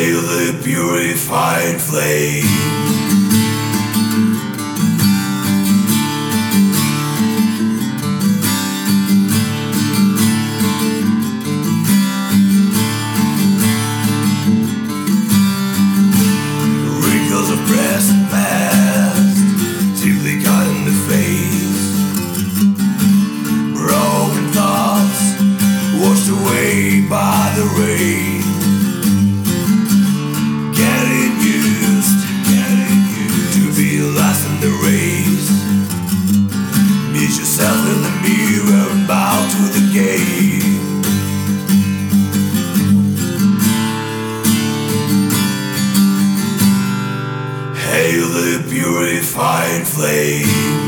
Hail the purified flame. Wrinkles of press and past, deeply cut in the face. Broken thoughts washed away by the rain. Getting used to be last in the race. Meet yourself in the mirror and bow to the game. Hail the purified flame.